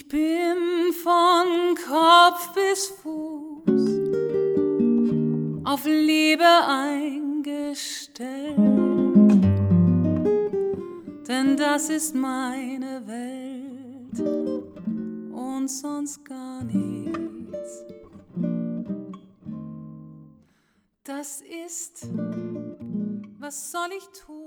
Ich bin von Kopf bis Fuß auf Liebe eingestellt, denn das ist meine Welt und sonst gar nichts. Das ist, was soll ich tun?